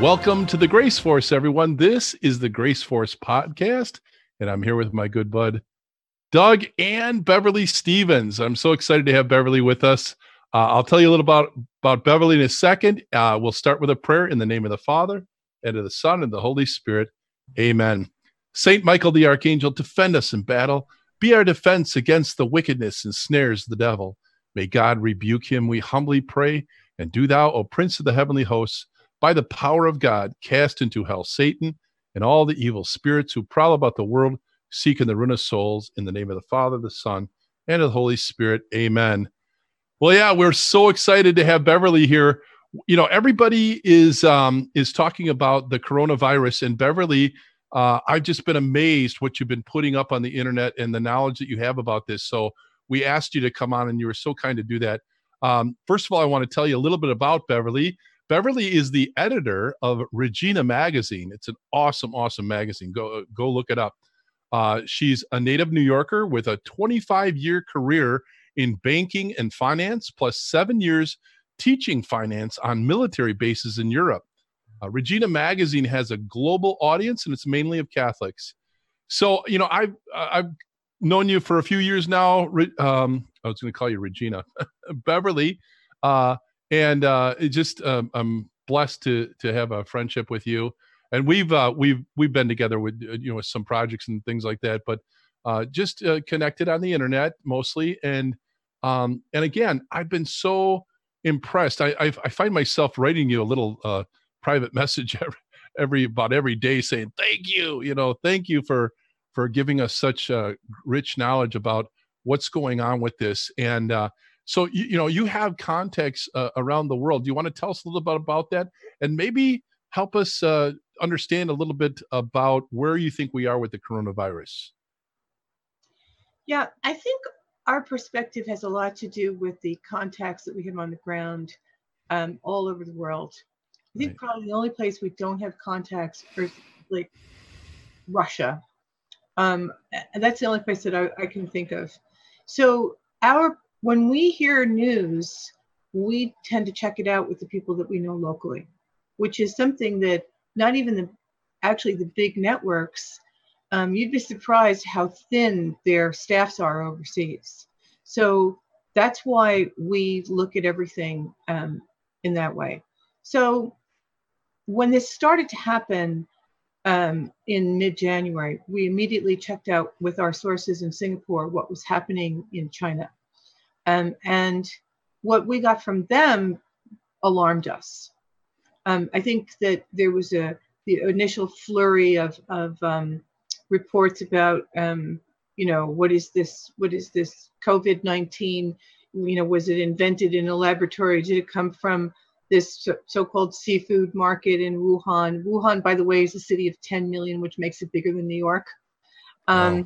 Welcome to the Grace Force, everyone. This is the Grace Force podcast, and I'm here with my good bud, Doug and Beverly Stevens. I'm so excited to have Beverly with us. I'll tell you a little about Beverly in a second. We'll start with a prayer in the name of the Father, and of the Son, and the Holy Spirit. Amen. Saint Michael the Archangel, defend us in battle. Be our defense against the wickedness and snares of the devil. May God rebuke him, we humbly pray. And do thou, O Prince of the heavenly hosts, by the power of God, cast into hell Satan and all the evil spirits who prowl about the world, seeking the ruin of souls, in the name of the Father, the Son, and of the Holy Spirit. Amen. Well, yeah, we're so excited to have Beverly here. You know, everybody is talking about the coronavirus, and Beverly, I've just been amazed what you've been putting up on the internet and the knowledge that you have about this. So we asked you to come on, and you were so kind to do that. First of all, I want to tell you a little bit about Beverly. Beverly is the editor of Regina Magazine. It's an awesome, awesome magazine. Go look it up. She's a native New Yorker with a 25-year career in banking and finance, plus 7 years teaching finance on military bases in Europe. Regina Magazine has a global audience, and it's mainly of Catholics. So, you know, I've known you for a few years now. I was going to call you Regina, Beverly. I'm blessed to have a friendship with you, and we've been together with with some projects and things like that, but just connected on the internet mostly, and again, I've been so impressed. I find myself writing you a little private message every day saying thank you for giving us such rich knowledge about what's going on with this. And so, you have contacts around the world. Do you want to tell us a little bit about that, and maybe help us understand a little bit about where you think we are with the coronavirus? Yeah, I think our perspective has a lot to do with the contacts that we have on the ground all over the world. I think probably the only place we don't have contacts is like Russia. And that's the only place that I can think of. So when we hear news, we tend to check it out with the people that we know locally, which is something that not even the big networks, you'd be surprised how thin their staffs are overseas. So that's why we look at everything in that way. So when this started to happen in mid-January, we immediately checked out with our sources in Singapore what was happening in China. And what we got from them alarmed us. I think that there was the initial flurry of reports about, what is this COVID-19? Was it invented in a laboratory? Did it come from this so-called seafood market in Wuhan? Wuhan, by the way, is a city of 10 million, which makes it bigger than New York. Wow.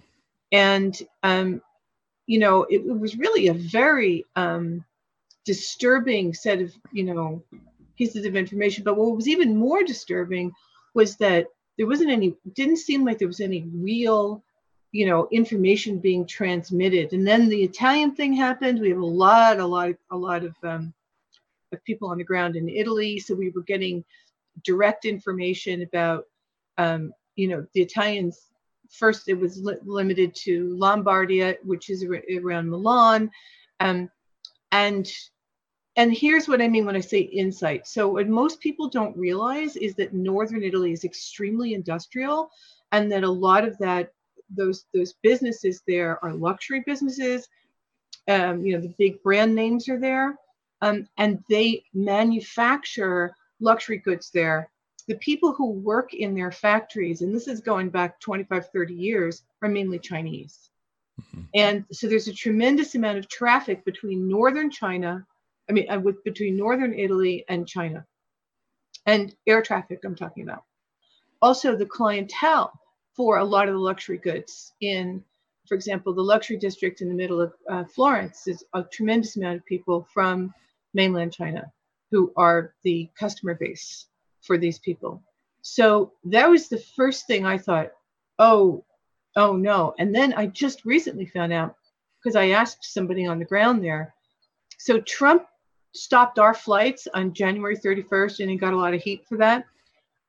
It was really a very disturbing set of, pieces of information. But what was even more disturbing was that didn't seem like there was any real, information being transmitted. And then the Italian thing happened. We have a lot of people on the ground in Italy. So we were getting direct information about, the Italians. First, it was limited to Lombardia, which is around Milan. And here's what I mean when I say insight. So what most people don't realize is that northern Italy is extremely industrial, and that a lot of those businesses there are luxury businesses. The big brand names are there, and they manufacture luxury goods there. The people who work in their factories, and this is going back 25, 30 years, are mainly Chinese. Mm-hmm. And so there's a tremendous amount of traffic between northern between northern Italy and China. And air traffic I'm talking about. Also, the clientele for a lot of the luxury goods for example, the luxury district in the middle of Florence is a tremendous amount of people from mainland China who are the customer base for these people. So that was the first thing I thought, oh no. And then I just recently found out, because I asked somebody on the ground there. So Trump stopped our flights on January 31st, and he got a lot of heat for that.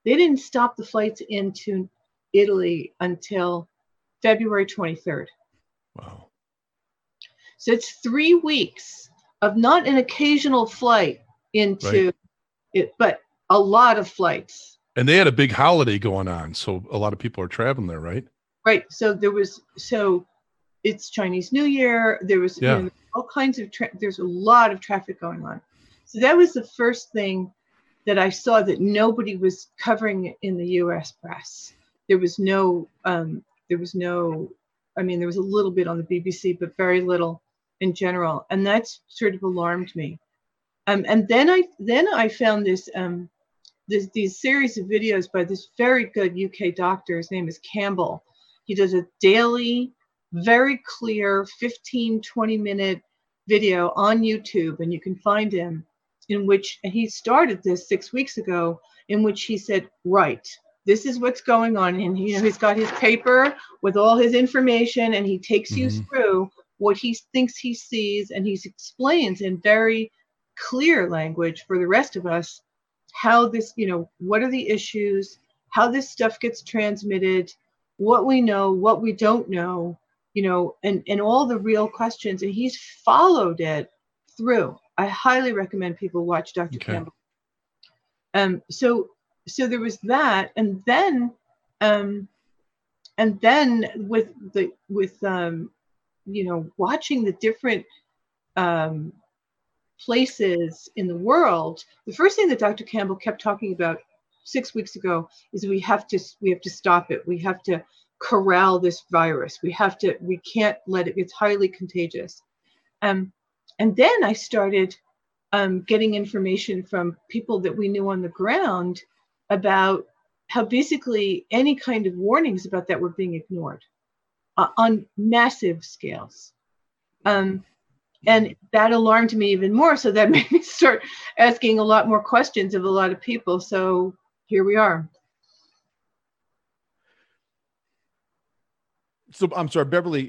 They didn't stop the flights into Italy until February 23rd. Wow. So it's 3 weeks of not an occasional flight into it, but a lot of flights. And they had a big holiday going on, so a lot of people are traveling there, right? Right. So it's Chinese New Year. There was all kinds of there's a lot of traffic going on. So that was the first thing that I saw that nobody was covering in the U.S. press. There was no, I mean, there was a little bit on the BBC, but very little in general, and that's sort of alarmed me. And then I found these series of videos by this very good UK doctor. His name is Campbell. He does a daily, very clear 15-20 minute video on YouTube, and you can find him, in which, and he started this 6 weeks ago, in which he said, right, this is what's going on. And he's got his paper with all his information, and he takes you through what he thinks he sees, and he explains in very clear language for the rest of us how this, what are the issues, how this stuff gets transmitted, what we know, what we don't know, and all the real questions. And he's followed it through. I highly recommend people watch Dr. Campbell. So there was that, and then with watching the different places in the world, the first thing that Dr. Campbell kept talking about 6 weeks ago is we have to stop it. We have to corral this virus. We can't let it. It's highly contagious. And then I started getting information from people that we knew on the ground about how basically any kind of warnings about that were being ignored on massive scales. And that alarmed me even more. So that made me start asking a lot more questions of a lot of people. So here we are. So I'm sorry, Beverly,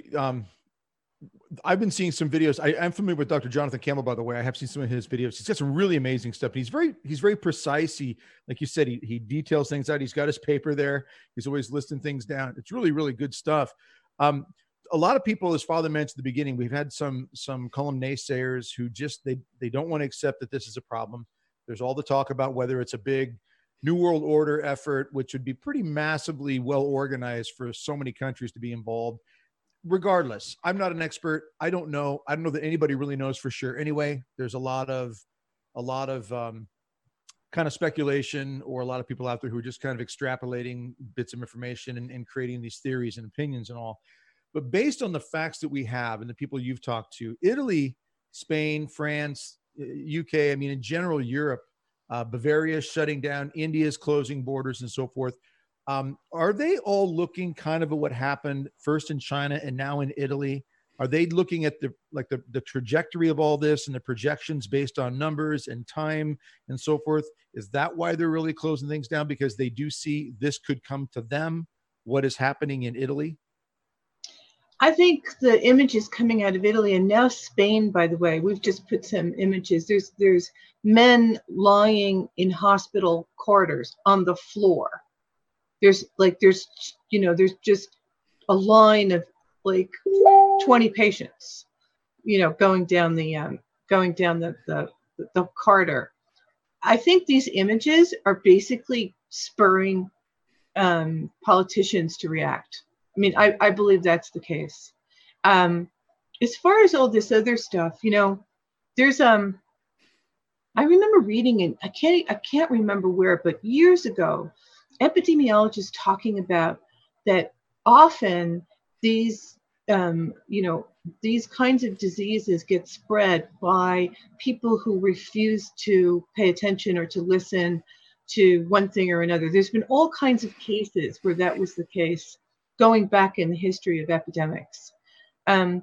I've been seeing some videos. I'm familiar with Dr. Jonathan Campbell, by the way. I have seen some of his videos. He's got some really amazing stuff. He's very precise. He, like you said, he details things out. He's got his paper there. He's always listing things down. It's really, really good stuff. A lot of people, as Father mentioned at the beginning, we've had some column naysayers who just, they don't want to accept that this is a problem. There's all the talk about whether it's a big New World Order effort, which would be pretty massively well organized for so many countries to be involved. Regardless, I'm not an expert. I don't know that anybody really knows for sure. Anyway, there's a lot of kind of speculation, or a lot of people out there who are just kind of extrapolating bits of information and creating these theories and opinions and all. But based on the facts that we have and the people you've talked to, Italy, Spain, France, UK, I mean, in general, Europe, Bavaria shutting down, India's closing borders and so forth. Are they all looking kind of at what happened first in China and now in Italy? Are they looking at the trajectory of all this and the projections based on numbers and time and so forth? Is that why they're really closing things down? Because they do see this could come to them, what is happening in Italy? I think the images coming out of Italy, and now Spain, by the way, we've just put some images. There's men lying in hospital corridors on the floor. There's just a line of like 20 patients, going down the corridor. I think these images are basically spurring politicians to react. I mean, I believe that's the case. As far as all this other stuff, there's I remember reading, and I can't remember where, but years ago, epidemiologists talking about that often these kinds of diseases get spread by people who refuse to pay attention or to listen to one thing or another. There's been all kinds of cases where that was the case, going back in the history of epidemics. I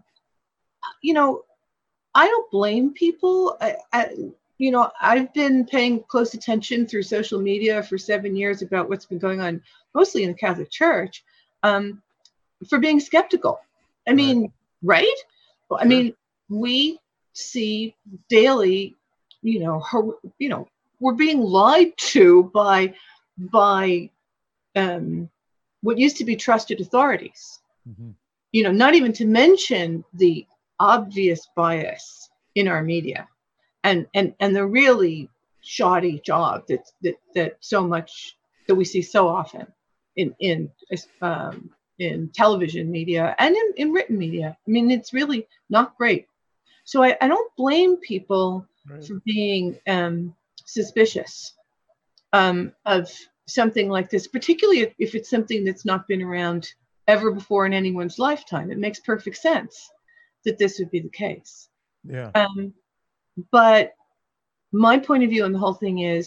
don't blame people. I've been paying close attention through social media for 7 years about what's been going on, mostly in the Catholic Church, for being skeptical. I mean, right? Well, I mean, we see daily, we're being lied to by by what used to be trusted authorities. Not even to mention the obvious bias in our media and the really shoddy job that so much that we see so often in television media and in written media. I mean, it's really not great. So I don't blame people for being suspicious of something like this, particularly if it's something that's not been around ever before in anyone's lifetime. It makes perfect sense that this would be the case. Yeah. But my point of view on the whole thing is,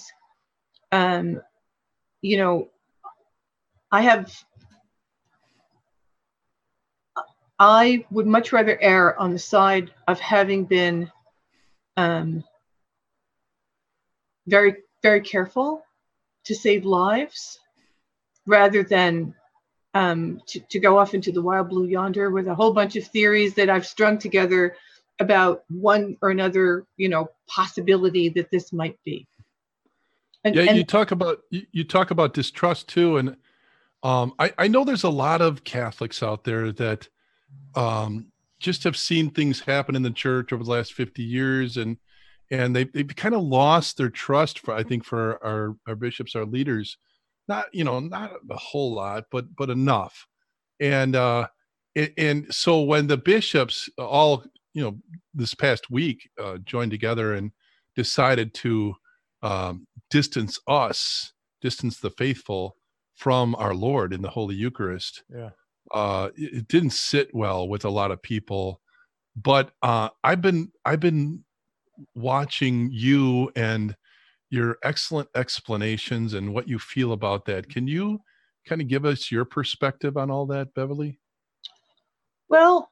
I would much rather err on the side of having been very, very careful to save lives rather than to go off into the wild blue yonder with a whole bunch of theories that I've strung together about one or another, possibility that this might be. And you talk about distrust too, and I know there's a lot of Catholics out there that just have seen things happen in the church over the last 50 years, and they've kind of lost their trust for our bishops, our leaders. Not a whole lot, but enough. And so when the bishops all, this past week joined together and decided to distance the faithful from our Lord in the Holy Eucharist, it didn't sit well with a lot of people. But I've been watching you and your excellent explanations and what you feel about that. Can you kind of give us your perspective on all that, Beverly? Well,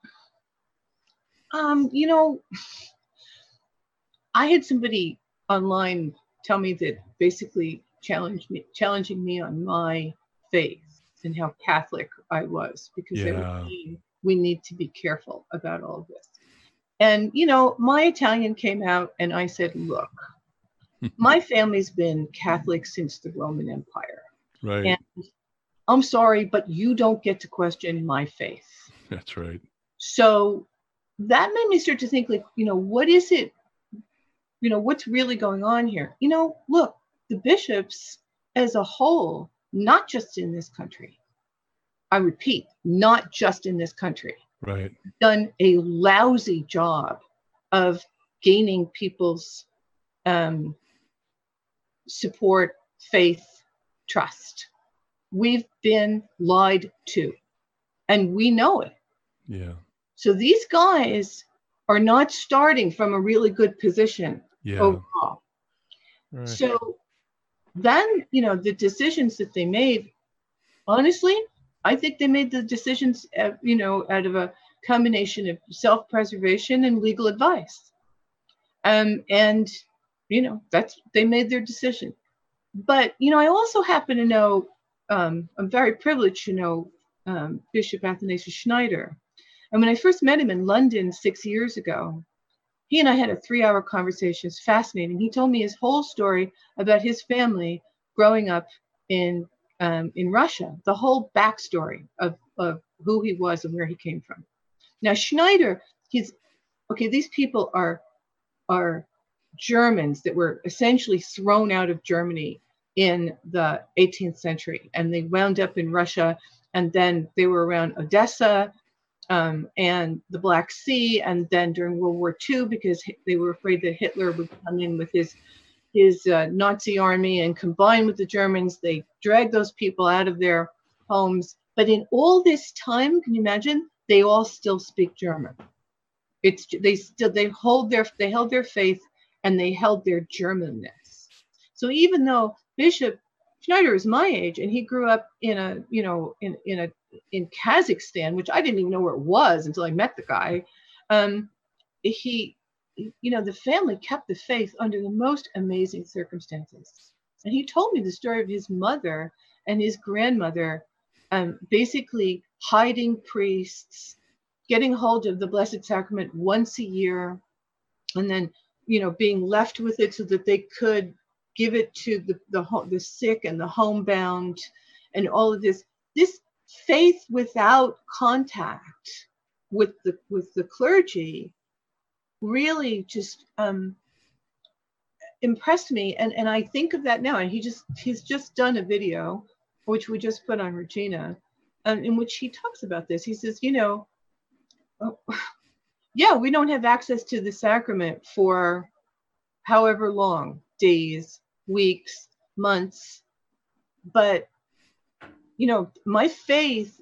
I had somebody online tell me that basically challenging me on my faith and how Catholic I was, because they were saying we need to be careful about all of this. And, my Italian came out and I said, look, my family's been Catholic since the Roman Empire. Right. And I'm sorry, but you don't get to question my faith. That's right. So that made me start to think, like, what is it? What's really going on here? Look, the bishops as a whole, not just in this country, I repeat, not just in this country, right, done a lousy job of gaining people's support, faith, trust. We've been lied to, and we know it. Yeah. So these guys are not starting from a really good position overall. Right. So then, the decisions that they made, honestly, I think they made the decisions, out of a combination of self-preservation and legal advice. And they made their decision. But, I also happen to know, I'm very privileged to know Bishop Athanasius Schneider. And when I first met him in London 6 years ago, he and I had a 3-hour conversation. It's fascinating. He told me his whole story about his family growing up in Russia, the whole backstory of who he was and where he came from. Now, Schneider, these people are Germans that were essentially thrown out of Germany in the 18th century, and they wound up in Russia, and then they were around Odessa and the Black Sea, and then during World War II, because they were afraid that Hitler would come in with his Nazi army and combine with the Germans, they dragged those people out of their homes. But in all this time, can you imagine? They all still speak German. They held their faith, and they held their Germanness. So even though Bishop Schneider is my age, and he grew up in Kazakhstan, which I didn't even know where it was until I met the guy, the family kept the faith under the most amazing circumstances. And he told me the story of his mother and his grandmother basically hiding priests, getting hold of the Blessed Sacrament once a year, and then, being left with it so that they could give it to the sick and the homebound and all of this. This faith without contact with the clergy really just impressed me. And I think of that now. And he's just done a video, which we just put on Regina, in which he talks about this. He says, yeah, we don't have access to the sacrament for however long, days, weeks, months, but my faith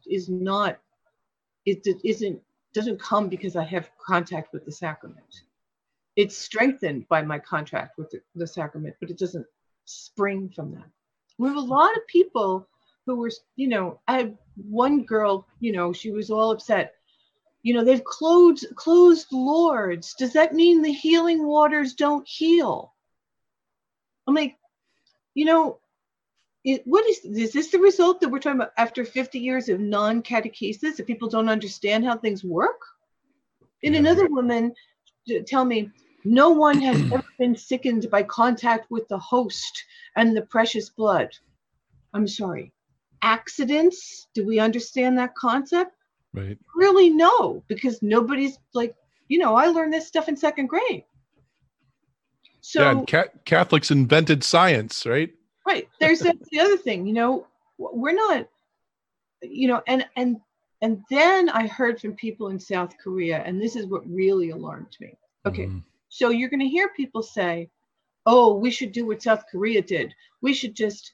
doesn't come because I have contact with the sacrament. It's strengthened by my contact with the sacrament, but it doesn't spring from that. We have a lot of people who were, I had one girl, she was all upset. They've closed Lourdes. Does that mean the healing waters don't heal? I'm like, what is this the result that we're talking about after 50 years of non-catechesis, that people don't understand how things work? And another woman tell me, no one has ever been sickened by contact with the host and the precious blood. I'm sorry. Accidents? Do we understand that concept? Right. Really, no, because nobody's like, I learned this stuff in second grade. So and Catholics invented science, right? Right. That's the other thing, we're not, and then I heard from people in South Korea, and this is what really alarmed me. Okay. So you're going to hear people say, oh, we should do what South Korea did. We should just,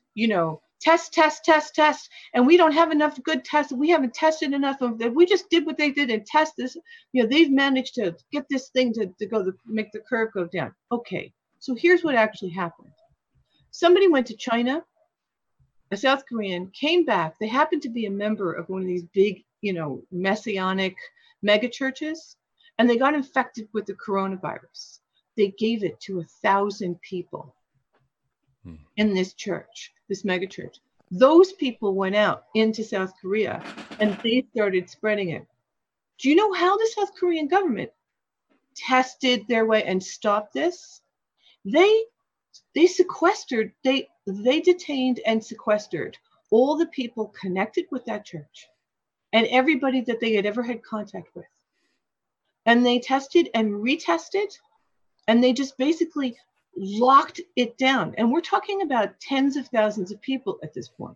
test. And we don't have enough good tests. We haven't tested enough of that. We just did what they did and test this. They've managed to get this thing to go make the curve go down. Okay. So here's what actually happened. Somebody went to China, a South Korean, came back. They happened to be a member of one of these big, messianic mega churches, and they got infected with the coronavirus. They gave it to 1,000 people in this church, this mega church. Those people went out into South Korea and they started spreading it. Do you know how the South Korean government tested their way and stopped this? They sequestered, they detained and sequestered all the people connected with that church and everybody that they had ever had contact with. And they tested and retested, and they just basically locked it down. And we're talking about tens of thousands of people at this point.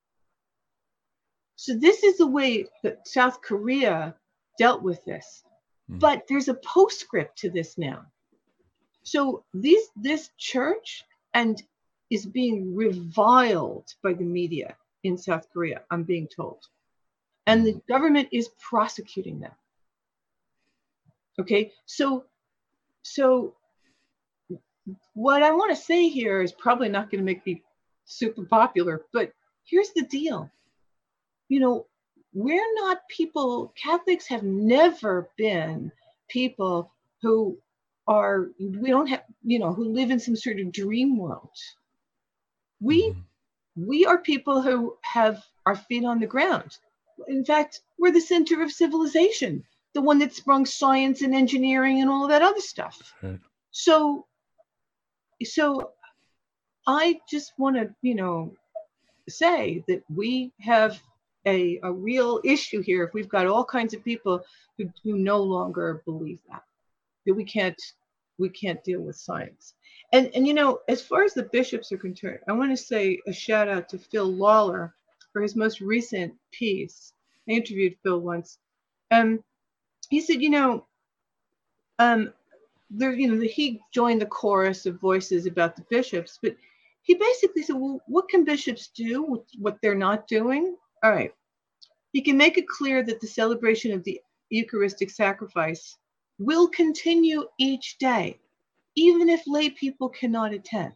So this is the way that South Korea dealt with this. But there's a postscript to this now. So this church is being reviled by the media in South Korea, I'm being told. And the government is prosecuting them. Okay, so what I want to say here is probably not going to make me super popular, but here's the deal. We're not people, Catholics have never been people who who live in some sort of dream world. We are people who have our feet on the ground. In fact, we're the center of civilization, the one that sprung science and engineering and all of that other stuff. Right. So I just want to, say that we have a real issue here if we've got all kinds of people who no longer believe that we can't deal with science. And as far as the bishops are concerned, I want to say a shout out to Phil Lawler for his most recent piece. I interviewed Phil once. He said, he joined the chorus of voices about the bishops, but he basically said, well, what can bishops do with what they're not doing? All right. He can make it clear that the celebration of the Eucharistic sacrifice will continue each day, even if lay people cannot attend.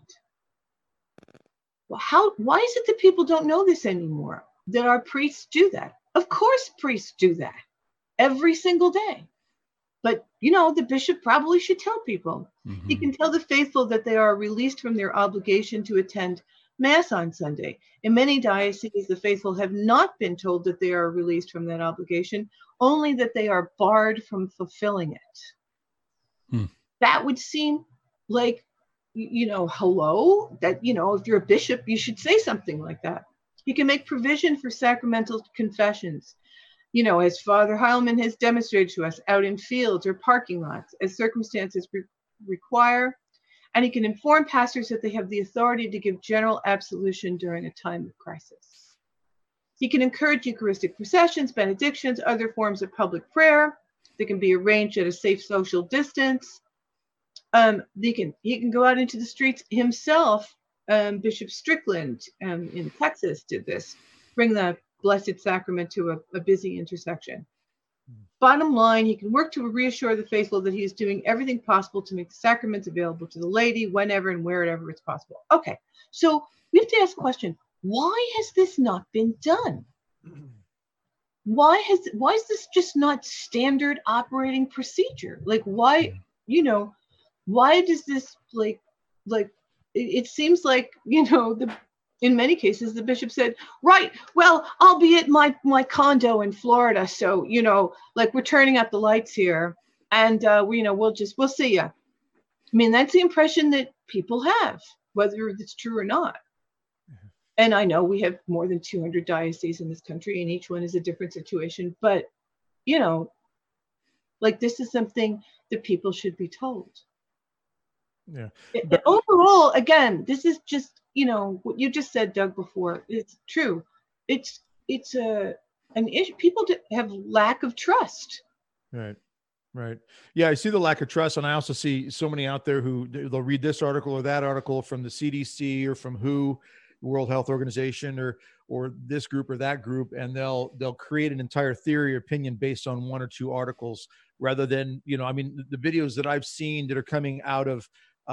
Well, why is it that people don't know this anymore, that our priests do that? Of course priests do that every single day. But, the bishop probably should tell people. He can tell the faithful that they are released from their obligation to attend Mass on Sunday. In many dioceses, the faithful have not been told that they are released from that obligation, only that they are barred from fulfilling it. That would seem like, hello, that, if you're a bishop, you should say something like that. He can make provision for sacramental confessions, as Father Heilman has demonstrated to us, out in fields or parking lots as circumstances require. And he can inform pastors that they have the authority to give general absolution during a time of crisis. He can encourage Eucharistic processions, benedictions, other forms of public prayer. They can be arranged at a safe social distance. He can go out into the streets himself. Bishop Strickland in Texas did this, bring the Blessed Sacrament to a busy intersection. Bottom line, he can work to reassure the faithful that he is doing everything possible to make the sacraments available to the laity whenever and wherever it's possible. Okay, so we have to ask the question, why has this not been done? Why is this just not standard operating procedure? Like, why does this it seems like, in many cases, the bishop said, right, well, I'll be at my condo in Florida. So, we're turning up the lights here and, we'll see you. I mean, that's the impression that people have, whether it's true or not. And I know we have more than 200 dioceses in this country and each one is a different situation. But, this is something that people should be told. Yeah. But overall, again, this is just, what you just said, Doug, before. It's true. It's an issue. People have lack of trust. Right. Yeah, I see the lack of trust, and I also see so many out there who they'll read this article or that article from the CDC or from WHO, World Health Organization, or this group or that group, and they'll create an entire theory or opinion based on one or two articles, rather than the videos that I've seen that are coming out of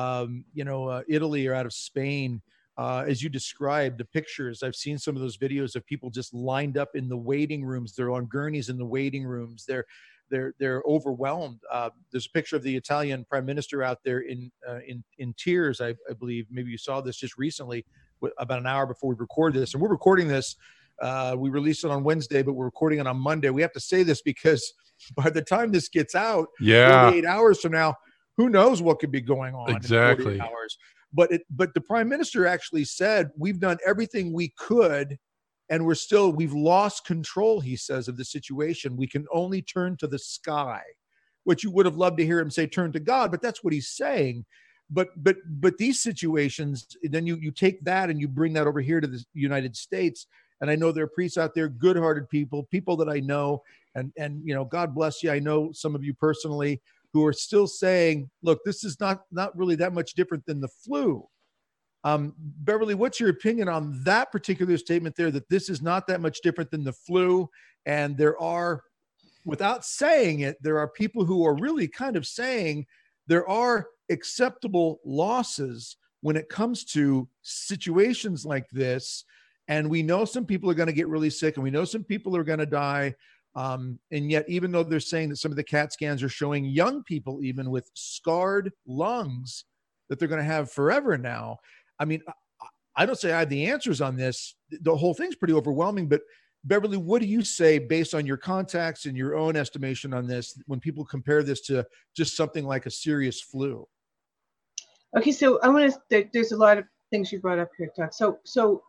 Italy or out of Spain. As you described, the pictures, I've seen some of those videos of people just lined up in the waiting rooms. They're on gurneys in the waiting rooms. They're overwhelmed. There's a picture of the Italian prime minister out there in tears. I believe maybe you saw this just recently, about an hour before we recorded this. And we're recording this. We released it on Wednesday, but we're recording it on Monday. We have to say this because by the time this gets out, 48 hours from now, who knows what could be going on exactly in 48 hours. But the prime minister actually said, we've done everything we could and we've lost control, he says, of the situation. We can only turn to the sky, which you would have loved to hear him say, turn to God, but that's what he's saying. But these situations, then you take that and you bring that over here to the United States. And I know there are priests out there, good-hearted people that I know, and God bless you. I know some of you personally who are still saying, look, this is not really that much different than the flu. Beverly, what's your opinion on that particular statement there, that this is not that much different than the flu? And there are, without saying it, there are people who are really kind of saying there are acceptable losses when it comes to situations like this. And we know some people are going to get really sick and we know some people are going to die. And yet, even though they're saying that some of the CAT scans are showing young people, even with scarred lungs, that they're going to have forever now. I mean, I don't say I have the answers on this. The whole thing's pretty overwhelming. But Beverly, what do you say based on your contacts and your own estimation on this when people compare this to just something like a serious flu? Okay, so I want to. There's a lot of things you brought up here, Doug. So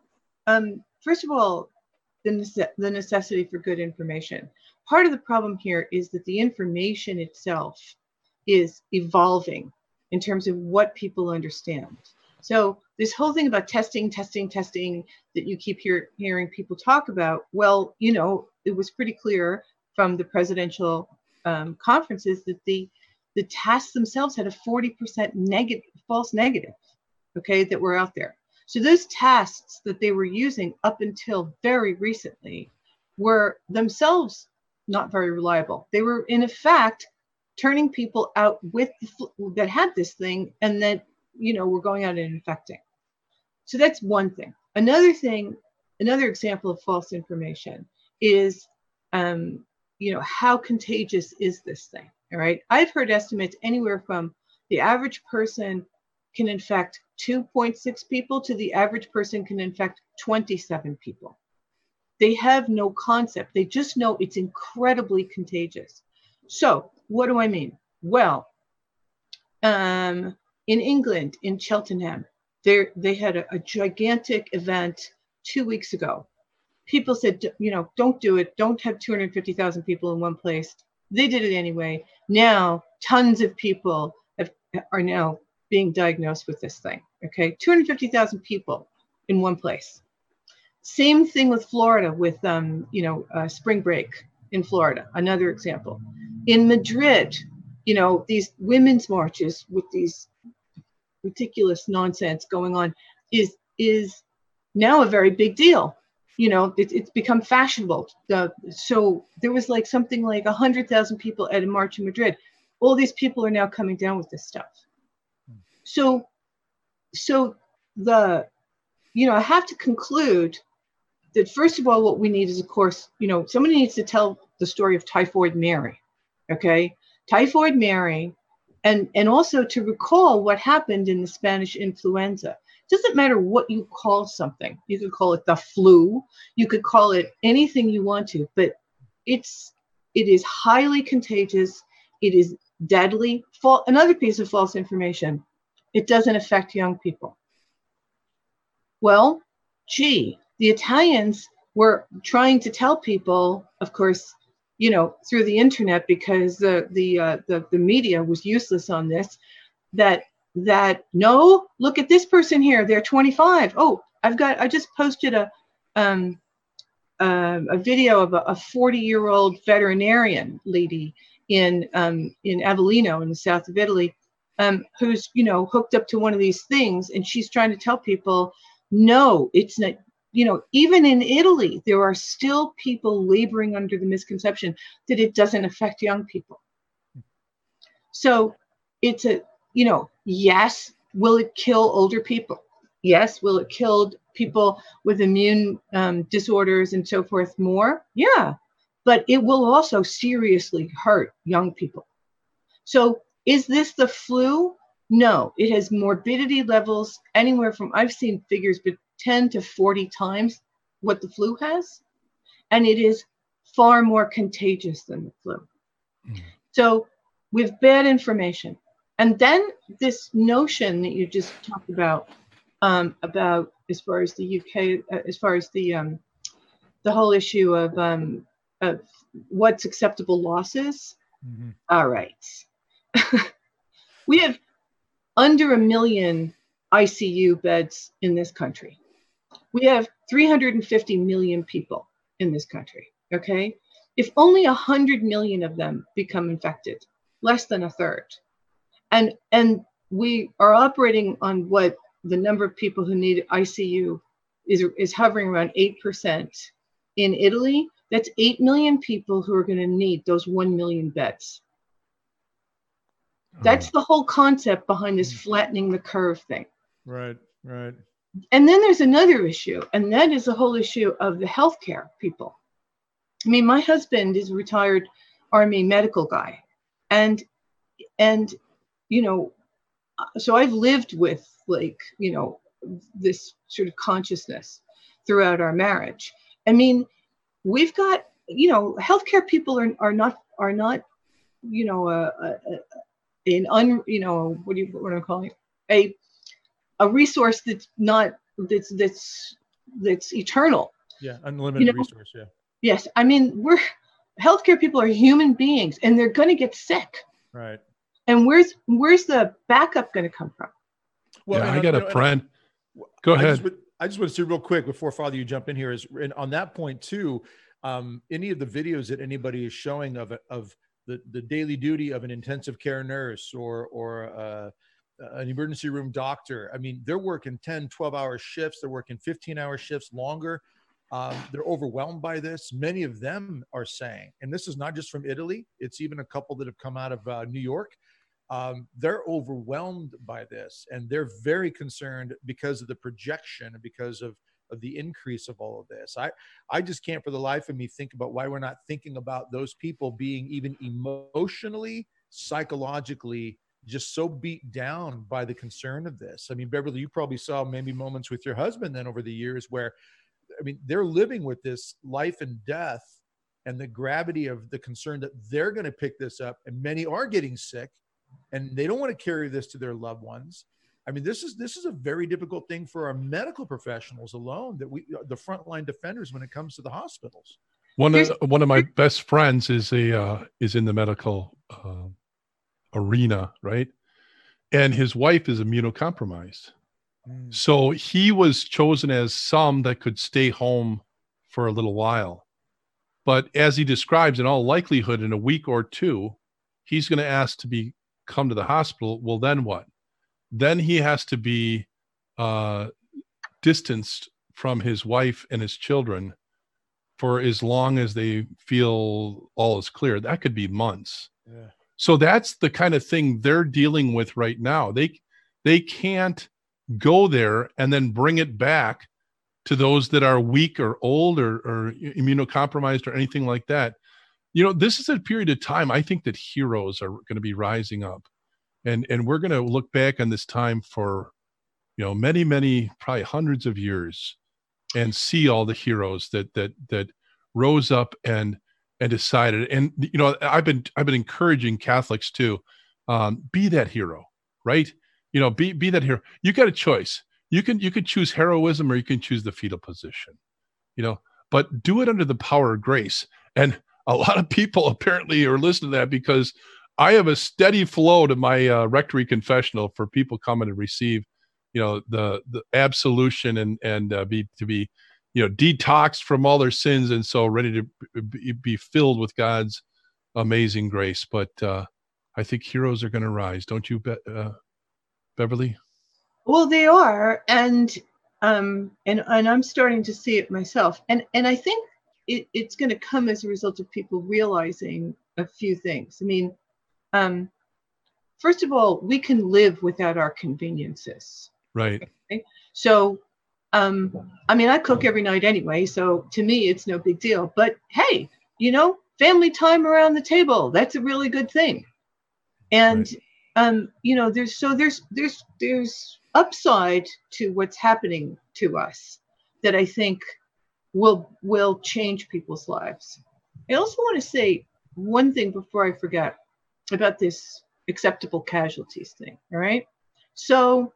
first of all, the necessity for good information. Part of the problem here is that the information itself is evolving in terms of what people understand. So this whole thing about testing that you keep hearing people talk about, well, it was pretty clear from the presidential conferences that the tests themselves had a 40% false negative, okay, that were out there. So those tests that they were using up until very recently were themselves not very reliable. They were, in effect, turning people out that had this thing and then, were going out and infecting. So that's one thing. Another example of false information is, how contagious is this thing? All right. I've heard estimates anywhere from the average person can infect 2.6 people to the average person can infect 27 people. They have no concept. They just know it's incredibly contagious. So what do I mean? Well, In England, in Cheltenham, they had a gigantic event 2 weeks ago. People said, don't do it. Don't have 250,000 people in one place. They did it anyway. Now, tons of people are now being diagnosed with this thing. Okay, 250,000 people in one place. Same thing with Florida with, spring break in Florida, another example. In Madrid, these women's marches with these ridiculous nonsense going on is now a very big deal. It's become fashionable. So there was something like 100,000 people at a march in Madrid. All these people are now coming down with this stuff. So I have to conclude that first of all, what we need is, of course, somebody needs to tell the story of Typhoid Mary, okay? Typhoid Mary, and also to recall what happened in the Spanish influenza. It doesn't matter what you call something. You could call it the flu. You could call it anything you want to, but it is highly contagious. It is deadly. Another piece of false information. It doesn't affect young people. Well, the Italians were trying to tell people, of course, through the internet, because the media was useless on this, that no, look at this person here, they're 25. Oh, I just posted a video of a 40-year-old veterinarian lady in Avellino in the south of Italy, who's hooked up to one of these things, and she's trying to tell people, no, it's not. Even in Italy, there are still people laboring under the misconception that it doesn't affect young people. So it's yes, will it kill older people? Yes. Will it kill people with immune disorders and so forth more? Yeah. But it will also seriously hurt young people. So is this the flu? No, it has morbidity levels anywhere from, I've seen figures, but 10 to 40 times what the flu has. And it is far more contagious than the flu. Mm. So with bad information. And then this notion that you just talked about as far as the UK, as far as the whole issue of what's acceptable losses. Mm-hmm. All right. We have under 1 million ICU beds in this country. We have 350 million people in this country, okay? If only 100 million of them become infected, less than a third, and we are operating on what the number of people who need ICU is hovering around 8%. In Italy, that's 8 million people who are going to need those 1 million beds. That's the whole concept behind this flattening the curve thing. Right. And then there's another issue, and that is the whole issue of the healthcare people. I mean, my husband is a retired Army medical guy, and so I've lived with this sort of consciousness throughout our marriage. I mean, we've got healthcare people are not what am I calling it? A resource that's eternal. Yeah, unlimited resource. Yeah. Yes, I mean healthcare people are human beings, and they're going to get sick. Right. And where's the backup going to come from? Well, I got a friend. Go ahead. I just want to say real quick before Father you jump in here and on that point too. Any of the videos that anybody is showing of the daily duty of an intensive care nurse or an emergency room doctor. I mean, they're working 10, 12-hour shifts. They're working 15-hour shifts longer. They're overwhelmed by this. Many of them are saying, and this is not just from Italy, it's even a couple that have come out of New York. They're overwhelmed by this, and they're very concerned because of the projection, because of the increase of all of this. I just can't for the life of me think about why we're not thinking about those people being even emotionally, psychologically, just so beat down by the concern of this. I mean, Beverly, you probably saw maybe moments with your husband then over the years where, I mean, they're living with this life and death and the gravity of the concern that they're going to pick this up, and many are getting sick and they don't want to carry this to their loved ones. I mean, this is a very difficult thing for our medical professionals alone, that the frontline defenders when it comes to the hospitals. One of my best friends is in the medical arena, right? And his wife is immunocompromised. So he was chosen as some that could stay home for a little while. But as he describes, in all likelihood, in a week or two, he's going to ask to come to the hospital. Well, then what? Then he has to be distanced from his wife and his children for as long as they feel all is clear. That could be months. Yeah. So that's the kind of thing they're dealing with right now. They can't go there and then bring it back to those that are weak or old or immunocompromised or anything like that. This is a period of time, I think, that heroes are going to be rising up. And we're going to look back on this time for, many, many, probably hundreds of years, and see all the heroes that rose up and decided. And, I've been encouraging Catholics to be that hero, right? Be that hero. You got a choice. You can choose heroism, or you can choose the fetal position, but do it under the power of grace. And a lot of people apparently are listening to that, because I have a steady flow to my rectory confessional for people coming to receive, the absolution and be detoxed from all their sins, and so ready to be filled with God's amazing grace. But I think heroes are going to rise, don't you, Beverly? Well, they are, and I'm starting to see it myself, and I think it's going to come as a result of people realizing a few things. I mean, first of all, we can live without our conveniences. Right. Okay? So, I cook every night anyway, so to me, it's no big deal. But hey, family time around the table, that's a really good thing. And, right. There's upside to what's happening to us that I think will change people's lives. I also want to say one thing before I forget about this acceptable casualties thing. All right. So,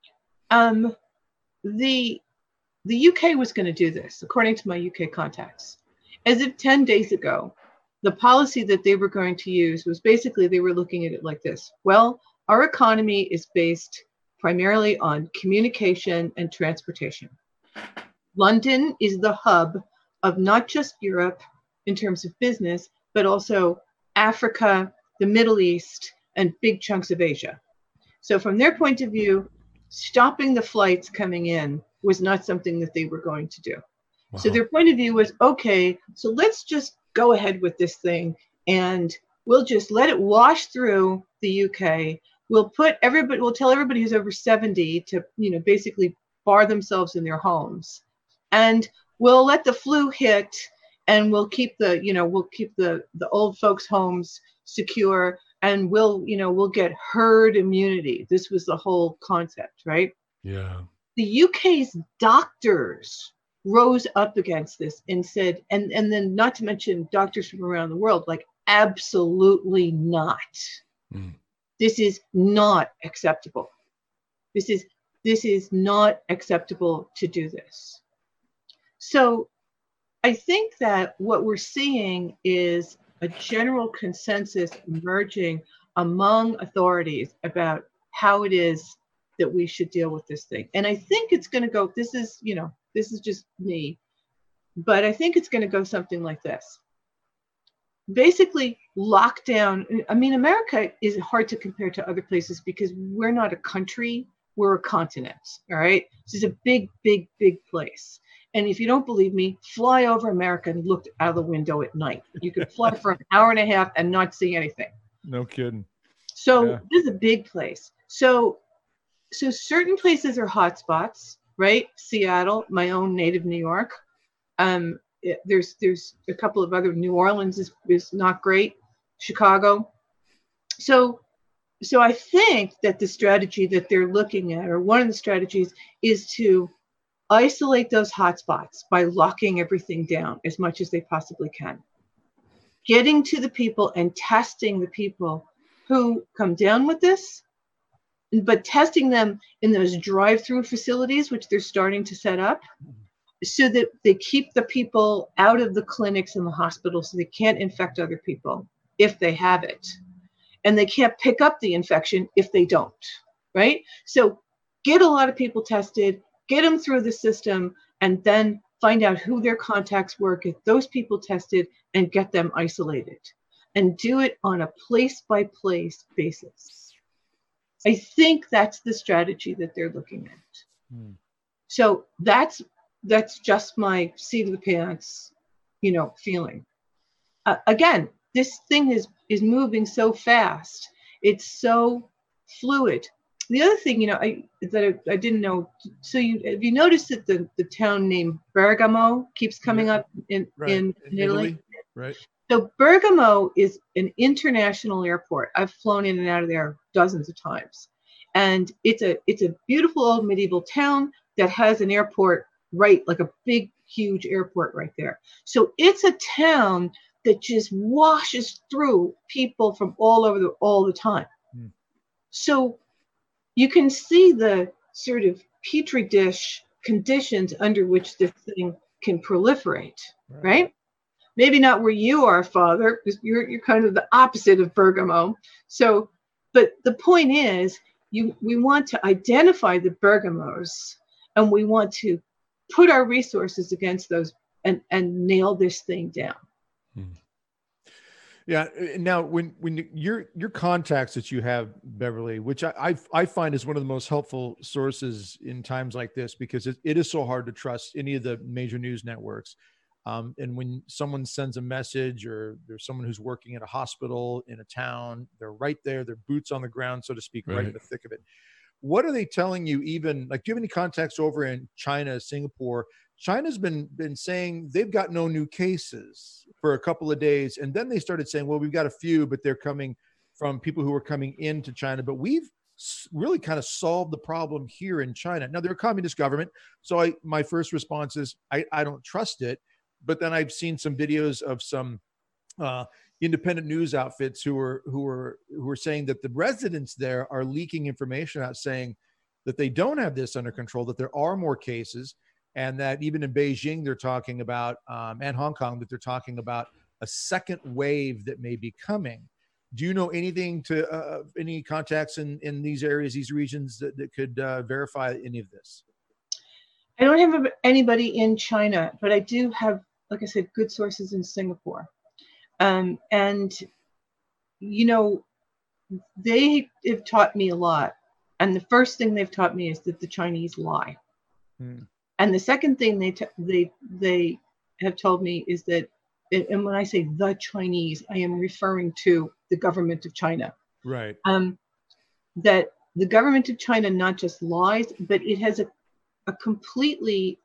the UK was going to do this, according to my UK contacts. As of 10 days ago, the policy that they were going to use was basically, they were looking at it like this. Well, our economy is based primarily on communication and transportation. London is the hub of not just Europe in terms of business, but also Africa, the Middle East, and big chunks of Asia. So from their point of view, stopping the flights coming in was not something that they were going to do. Wow. So their point of view was, okay, so let's just go ahead with this thing, and we'll just let it wash through the UK. We'll tell everybody who's over 70 to, basically bar themselves in their homes, and we'll let the flu hit, and we'll keep the old folks' homes secure, and we'll get herd immunity. This was the whole concept, right? Yeah. The UK's doctors rose up against this and said, and then not to mention doctors from around the world, like, absolutely not. This is not acceptable. This is not acceptable to do this. So I think that what we're seeing is a general consensus emerging among authorities about how it is that we should deal with this thing. And I think it's going to go, this is just me, but I think it's going to go something like this. Basically, lockdown. I mean, America is hard to compare to other places because we're not a country, we're a continent, all right? This is a big, big, big place. And if you don't believe me, fly over America and look out the window at night. You could fly for an hour and a half and not see anything. No kidding. So yeah. This is a big place. So certain places are hotspots, right? Seattle, my own native New York. There's a couple of other. New Orleans is not great. Chicago. So I think that the strategy that they're looking at, or one of the strategies, is to isolate those hotspots by locking everything down as much as they possibly can. Getting to the people and testing the people who come down with this, but testing them in those drive-through facilities, which they're starting to set up, so that they keep the people out of the clinics and the hospitals so they can't infect other people if they have it. And they can't pick up the infection if they don't, right? So get a lot of people tested, get them through the system, and then find out who their contacts were, get those people tested, and get them isolated. And do it on a place-by-place basis. I think that's the strategy that they're looking at. So that's just my seat of the pants, feeling. Again, this thing is moving so fast. It's so fluid. The other thing, I didn't know. So have you noticed that the town name Bergamo keeps coming up in Italy? Right. So Bergamo is an international airport. I've flown in and out of there dozens of times. And it's a beautiful old medieval town that has an airport, right, like a big, huge airport right there. So it's a town that just washes through people from all the time. So you can see the sort of petri dish conditions under which this thing can proliferate, right? Maybe not where you are, Father, because you're kind of the opposite of Bergamo. So, but the point is, we want to identify the Bergamos, and we want to put our resources against those and nail this thing down. Yeah. Now, when your contacts that you have, Beverly, which I find is one of the most helpful sources in times like this, because it is so hard to trust any of the major news networks. And when someone sends a message, or there's someone who's working at a hospital in a town, they're right there, they're boots on the ground, so to speak, right in the thick of it. What are they telling you? Even like, do you have any contacts over in China, Singapore? China's been saying they've got no new cases for a couple of days. And then they started saying, well, we've got a few, but they're coming from people who are coming into China. But we've really kind of solved the problem here in China. Now, they're a communist government. So my first response is I don't trust it. But then I've seen some videos of some independent news outfits who are saying that the residents there are leaking information out, saying that they don't have this under control, that there are more cases, and that even in Beijing they're talking about, and Hong Kong, that they're talking about a second wave that may be coming. Do you know anything to any contacts in these areas, these regions that could verify any of this? I don't have anybody in China, but I do have, like I said, good sources in Singapore. And, they have taught me a lot. And the first thing they've taught me is that the Chinese lie. And the second thing they have told me is that, and when I say the Chinese, I am referring to the government of China. Right. That the government of China not just lies, but it has a completely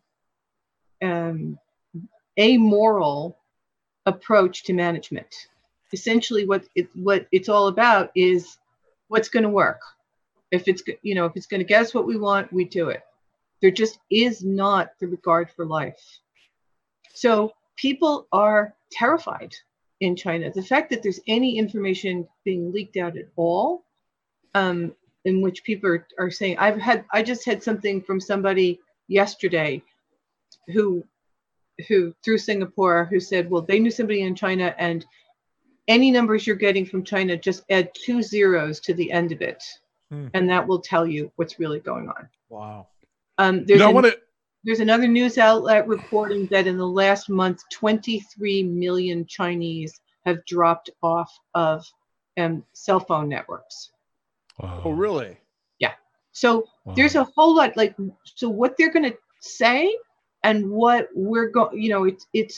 amoral approach to management. Essentially, what it's all about is what's going to work. If it's going to get us what we want, we do it. There just is not the regard for life. So people are terrified in China. The fact that there's any information being leaked out at all, in which people are saying, I just had something from somebody yesterday who through Singapore, who said, well, they knew somebody in China, and any numbers you're getting from China, just add 2 zeros to the end of it. And that will tell you what's really going on. Wow. There's another news outlet reporting that in the last month, 23 million Chinese have dropped off of cell phone networks. Wow. Oh, really? Yeah. So there's a whole lot, so what they're going to say and what we're going,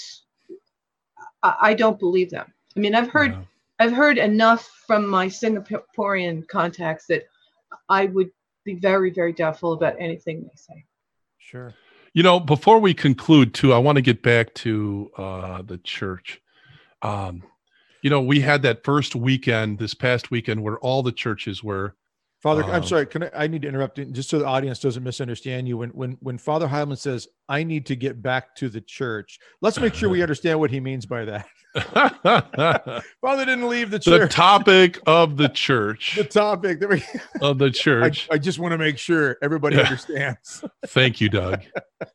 I don't believe them. I mean, I've heard enough from my Singaporean contacts that I would be very, very doubtful about anything they say. Sure. Before we conclude too, I want to get back to the church. We had that first weekend, this past weekend, where all the churches were Father, I'm sorry. I need to interrupt just so the audience doesn't misunderstand you. When Father Heilman says, I need to get back to the church, let's make sure we understand what he means by that. Father didn't leave the church. The topic of the church. The topic of the church. I just want to make sure everybody understands. Thank you, Doug.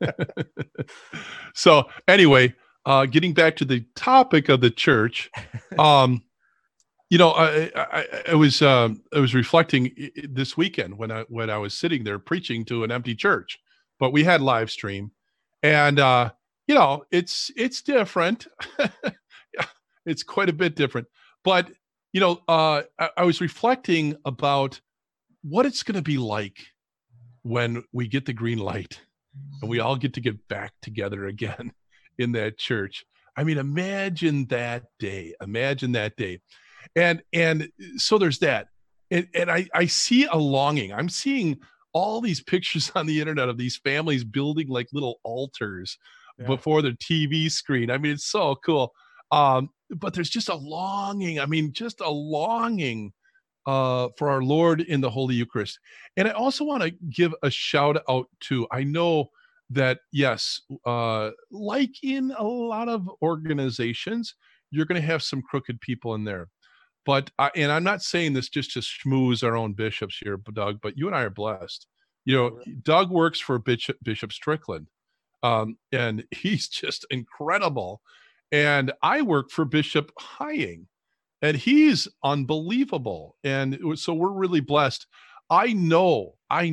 So anyway, getting back to the topic of the church, you know, I was reflecting this weekend when I was sitting there preaching to an empty church, but we had live stream, and you know, it's different. It's quite a bit different, but you know, I was reflecting about what it's going to be like when we get the green light and we all get to get back together again in that church. I mean, imagine that day. Imagine that day. And so there's that. And I see a longing. I'm seeing all these pictures on the internet of these families building like little altars before their TV screen. I mean, it's so cool. But there's just a longing. I mean, just a longing for our Lord in the Holy Eucharist. And I also want to give a shout out to, I know that, yes, like in a lot of organizations, you're going to have some crooked people in there. But, and I'm not saying this just to schmooze our own bishops here, Doug, but you and I are blessed. You know, Doug works for Bishop Strickland, and he's just incredible. And I work for Bishop Hying, and he's unbelievable. And so we're really blessed. I know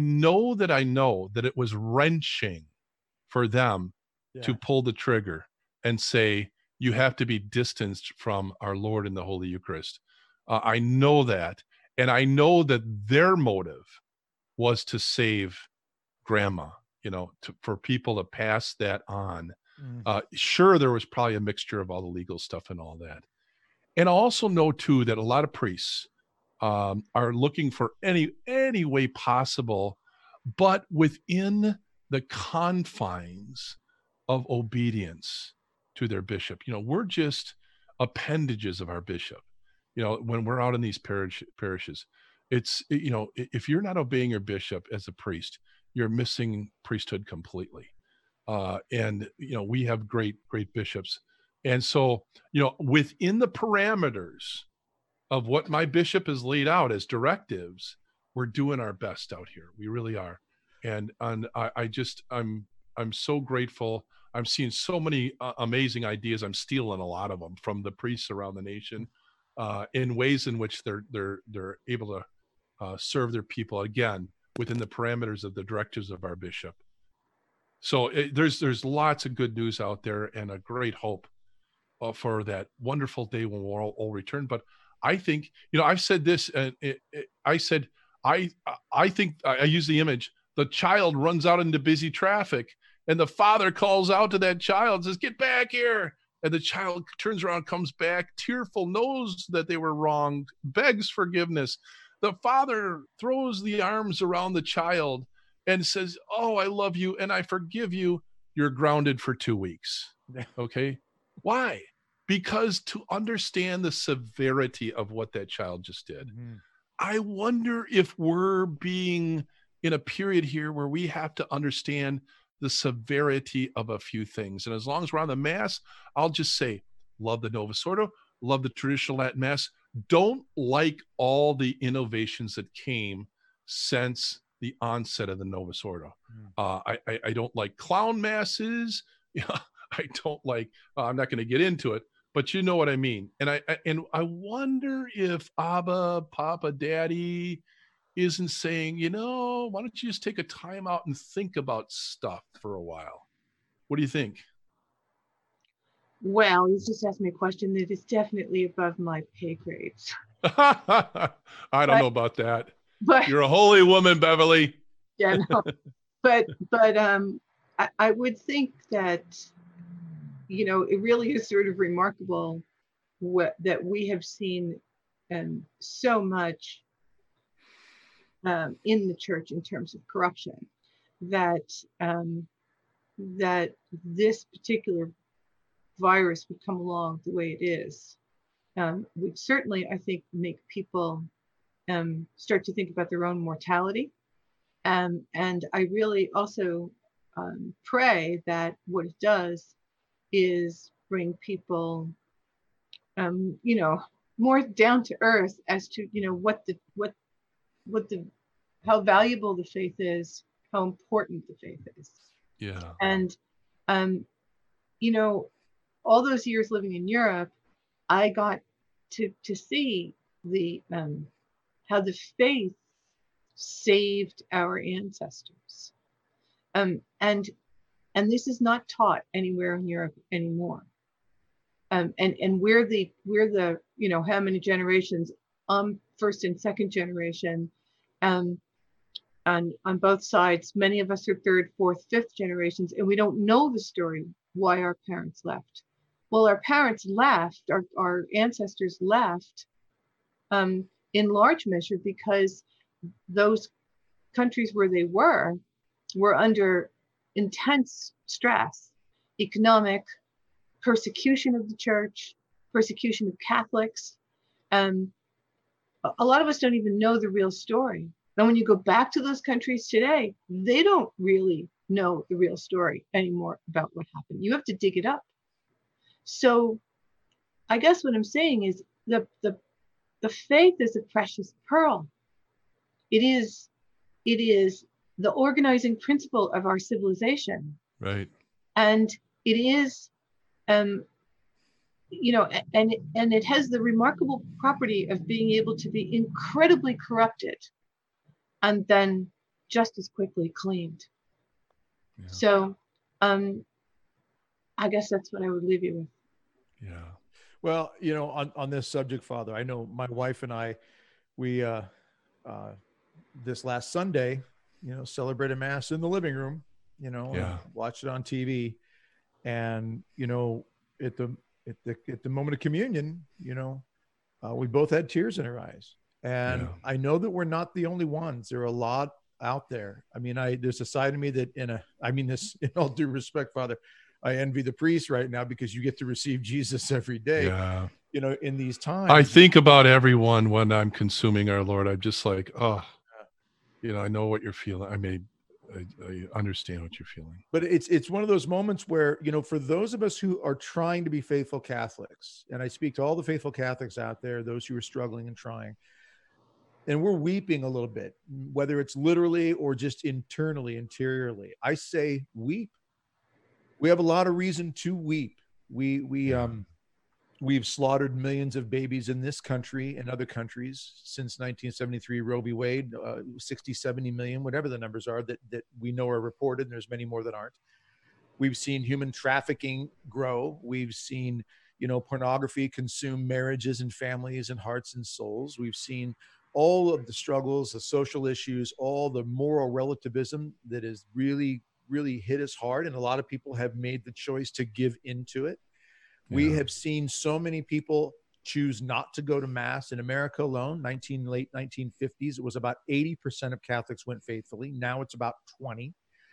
that it was wrenching for them to pull the trigger and say, you have to be distanced from our Lord in the Holy Eucharist. I know that. And I know that their motive was to save grandma, you know, for people to pass that on. Sure, there was probably a mixture of all the legal stuff and all that. And I also know, too, that a lot of priests are looking for any way possible, but within the confines of obedience to their bishop. You know, we're just appendages of our bishop. You know, when we're out in these parishes, it's, you know, if you're not obeying your bishop as a priest, you're missing priesthood completely. And, you know, we have great bishops. And so, you know, within the parameters of what my bishop has laid out as directives, we're doing our best out here. We really are. And I'm so grateful. I'm seeing so many amazing ideas. I'm stealing a lot of them from the priests around the nation in ways in which they're able to serve their people, again, within the parameters of the directives of our bishop. So there's lots of good news out there and a great hope for that wonderful day when we'll all return. But I think, you know, I've said this, I said, I think I use the image, the child runs out into busy traffic and the father calls out to that child and says, get back here. And the child turns around, comes back, tearful, knows that they were wronged, begs forgiveness. The father throws the arms around the child and says, oh, I love you and I forgive you. You're grounded for 2 weeks. Okay. Why? Because to understand the severity of what that child just did, I wonder if we're being in a period here where we have to understand the severity of a few things. And as long as we're on the Mass, I'll just say, love the Novus Ordo, love the traditional Latin Mass. Don't like all the innovations that came since the onset of the Novus Ordo. I don't like clown masses. I don't like, I'm not going to get into it, but you know what I mean. And I wonder if Abba, Papa, Daddy isn't saying, you know, why don't you just take a time out and think about stuff for a while? What do you think? Well, you just asked me a question that is definitely above my pay grades. I don't know about that. But you're a holy woman, Beverly. Yeah, no. but I would think that, you know, it really is sort of remarkable that we have seen so much in the church in terms of corruption, that that this particular virus would come along the way it is would certainly, I think, make people start to think about their own mortality. And I really also pray that what it does is bring people, more down to earth as to, how valuable the faith is, how important the faith is. Yeah. And, all those years living in Europe, I got to see the how the faith saved our ancestors, and this is not taught anywhere in Europe anymore. And we're the how many generations, first and second generation, on both sides. Many of us are third, fourth, fifth generations, and we don't know the story why our parents left. Well, our parents left, our ancestors left, in large measure because those countries where they were under intense stress, economic, persecution of the church, persecution of Catholics. A lot of us don't even know the real story. And when you go back to those countries today, they don't really know the real story anymore about what happened. You have to dig it up. So I guess what I'm saying is the faith is a precious pearl. It is the organizing principle of our civilization. Right. And it is, and it has the remarkable property of being able to be incredibly corrupted and then just as quickly cleaned. Yeah. So I guess that's what I would leave you with. Yeah. Well, on this subject, Father, I know my wife and I, we this last Sunday, celebrated Mass in the living room, watched it on TV, and at the moment of communion, we both had tears in our eyes, and I know that we're not the only ones. There are a lot out there. I mean, there's a side of me that I mean this in all due respect, Father, I envy the priests right now because you get to receive Jesus every day. Yeah. In these times. I think about everyone when I'm consuming our Lord. I'm just like, I know what you're feeling. I understand what you're feeling. But it's one of those moments where, for those of us who are trying to be faithful Catholics, and I speak to all the faithful Catholics out there, those who are struggling and trying, and we're weeping a little bit, whether it's literally or just interiorly, I say weep. We have a lot of reason to weep. We've slaughtered millions of babies in this country and other countries since 1973, Roe v. Wade, 60, 70 million, whatever the numbers are that we know are reported. And there's many more that aren't. We've seen human trafficking grow. We've seen, pornography consume marriages and families and hearts and souls. We've seen all of the struggles, the social issues, all the moral relativism that is really, really hit us hard. And a lot of people have made the choice to give into it. We have seen so many people choose not to go to Mass. In America alone, late 1950s, it was about 80% of Catholics went faithfully. Now it's about 20.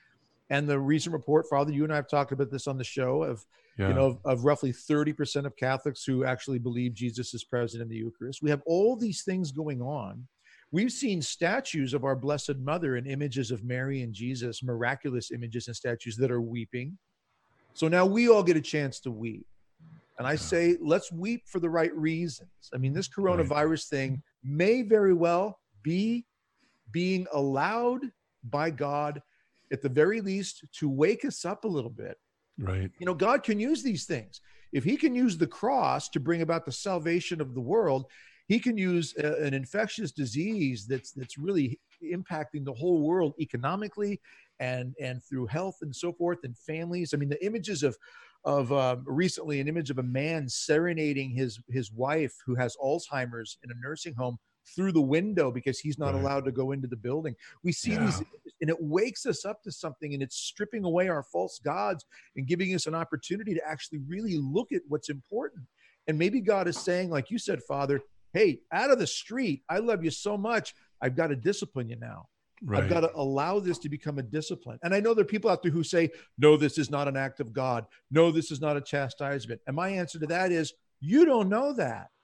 And the recent report, Father, you and I have talked about this on the show, of roughly 30% of Catholics who actually believe Jesus is present in the Eucharist. We have all these things going on. We've seen statues of our Blessed Mother and images of Mary and Jesus, miraculous images and statues that are weeping. So now we all get a chance to weep. And I say, let's weep for the right reasons. I mean, this coronavirus thing may very well be being allowed by God, at the very least, to wake us up a little bit. Right. God can use these things. If he can use the cross to bring about the salvation of the world, he can use an infectious disease that's really impacting the whole world economically and through health and so forth, and families. I mean, the images of recently, an image of a man serenading his wife who has Alzheimer's in a nursing home through the window because he's not allowed to go into the building. We see these, and it wakes us up to something, and it's stripping away our false gods and giving us an opportunity to actually really look at what's important. And maybe God is saying, like you said, Father, hey, out of the street, I love you so much, I've got to discipline you now. Right. I've got to allow this to become a discipline. And I know there are people out there who say, no, this is not an act of God. No, this is not a chastisement. And my answer to that is, you don't know that.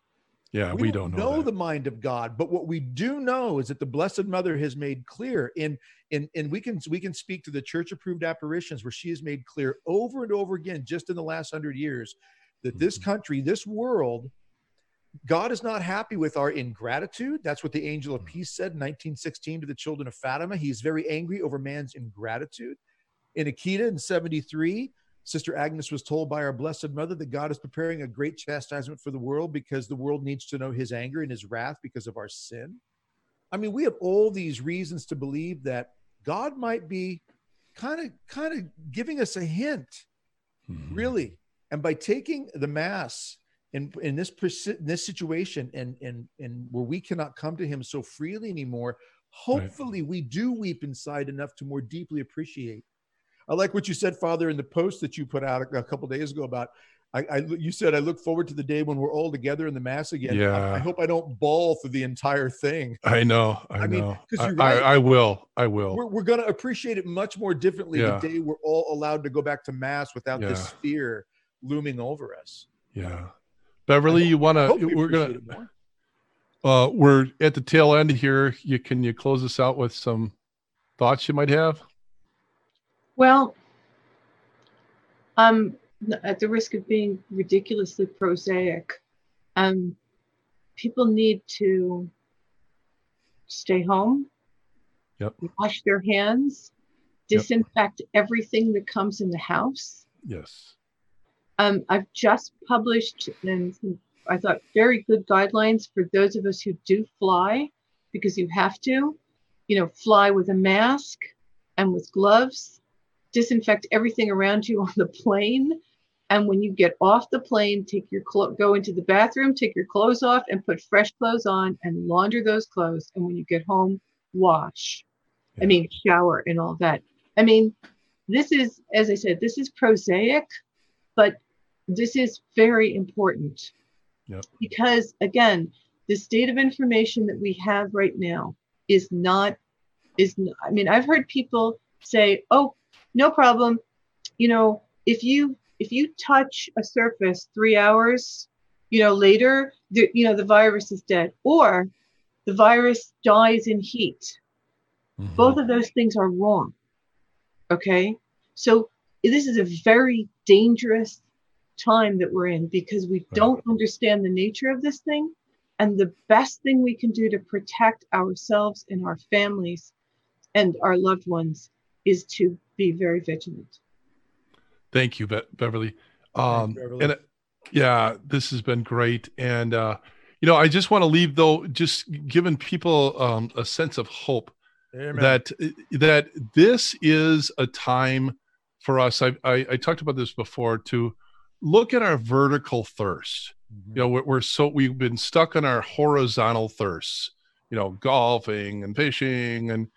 Yeah, we don't know the mind of God, but what we do know is that the Blessed Mother has made clear in we can speak to the church approved apparitions where she has made clear over and over again, just in the last 100 years, that this country, this world, God is not happy with our ingratitude. That's what the angel of peace said in 1916 to the children of Fatima. He's very angry over man's ingratitude. In Akita in 73, Sister Agnes was told by our Blessed Mother that God is preparing a great chastisement for the world because the world needs to know his anger and his wrath because of our sin. I mean, we have all these reasons to believe that God might be kind of giving us a hint, really. And by taking the Mass in this situation and where we cannot come to him so freely anymore, hopefully we do weep inside enough to more deeply appreciate. I like what you said, Father, in the post that you put out a couple of days ago about, you said, I look forward to the day when we're all together in the Mass again. Yeah. I hope I don't bawl through the entire thing. I know. I mean, because you're right. I will. We're going to appreciate it much more differently the day we're all allowed to go back to Mass without this fear looming over us. Yeah. Beverly, you want to, we're at the tail end here. Can you close us out with some thoughts you might have? Well, at the risk of being ridiculously prosaic, people need to stay home, wash their hands, disinfect everything that comes in the house. Yes. I've just published, and I thought, very good guidelines for those of us who do fly, because you have to, fly with a mask and with gloves. Disinfect everything around you on the plane, and when you get off the plane, go into the bathroom, take your clothes off, and put fresh clothes on, and launder those clothes. And when you get home, wash. Shower and all that. This is, as I said, this is prosaic, but this is very important. Because again, the state of information that we have right now is not. I've heard people say, "Oh, no problem. If you touch a surface 3 hours, later, the virus is dead, or the virus dies in heat." Both of those things are wrong. Okay. So this is a very dangerous time that we're in because we don't understand the nature of this thing. And the best thing we can do to protect ourselves and our families and our loved ones is to be very vigilant. Thank you, Beverly. And this has been great. And, I just want to leave, though, just giving people a sense of hope. Amen. that this is a time for us. I talked about this before, to look at our vertical thirst. We've been stuck on our horizontal thirsts, golfing and fishing and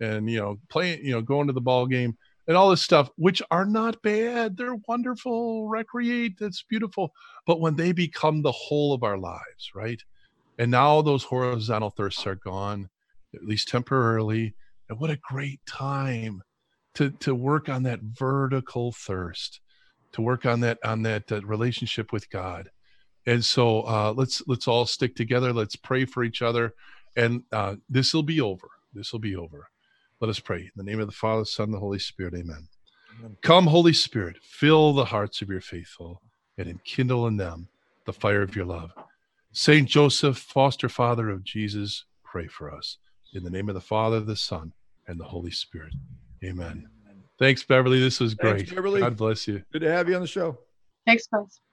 playing, going to the ball game and all this stuff, which are not bad. They're wonderful. Recreate. That's beautiful. But when they become the whole of our lives, right? And now those horizontal thirsts are gone, at least temporarily. And what a great time to work on that vertical thirst, to work on that relationship with God. And so let's all stick together. Let's pray for each other. And this will be over. This will be over. Let us pray. In the name of the Father, Son, and the Holy Spirit. Amen. Amen. Come, Holy Spirit, fill the hearts of your faithful and enkindle in them the fire of your love. Saint Joseph, foster father of Jesus, pray for us. In the name of the Father, the Son, and the Holy Spirit. Amen. Thanks, Beverly. This was great. Thanks, Beverly. God bless you. Good to have you on the show. Thanks, guys.